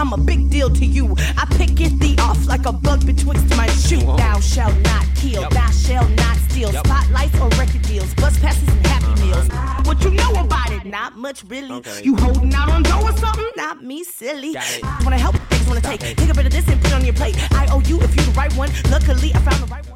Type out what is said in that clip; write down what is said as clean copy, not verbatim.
I'm a big deal to you. I pick it thee off like a bug betwixt my shoe. Thou shalt not kill, thou shalt not steal. Spotlights or record deals, bus passes and Happy Meals. What you know about it? Not much really. You holding out on dough or something? Not me, silly. Wanna help, things wanna take. Take a bit of this and put it on your plate. I owe you if you the right one. Luckily I found the right one.